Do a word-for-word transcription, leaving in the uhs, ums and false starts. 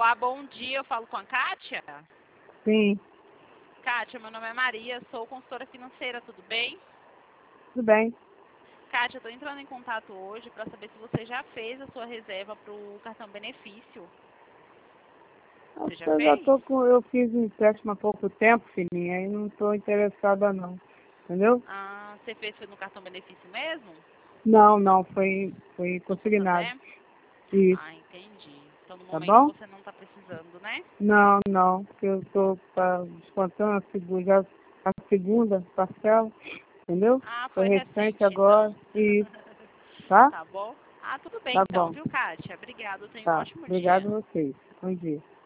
Olá, bom dia. Eu falo com a Kátia? Sim, Kátia, meu nome é Maria, sou consultora financeira, tudo bem? tudo bem. Kátia, eu estou entrando em contato hoje para saber se você já fez a sua reserva para o cartão benefício. Você Acho que já eu já fez? tô com. Eu fiz um empréstimo há pouco tempo, filhinha, e não estou interessada não. Entendeu? Ah, você fez foi no cartão benefício mesmo? Não, não, foi, foi No consignado. Santander? Isso, Ah, entendi. Então no tá momento bom? você não está precisando, né? Não, não, porque eu estou descontando a segunda, já a segunda parcela, entendeu? Ah, Foi foi recente recente agora. então. Isso, tá? Tá bom? Ah, tudo bem Tá então, bom, viu, Kátia? Obrigada, tenha um tá. ótimo Obrigado dia. a vocês. Bom dia.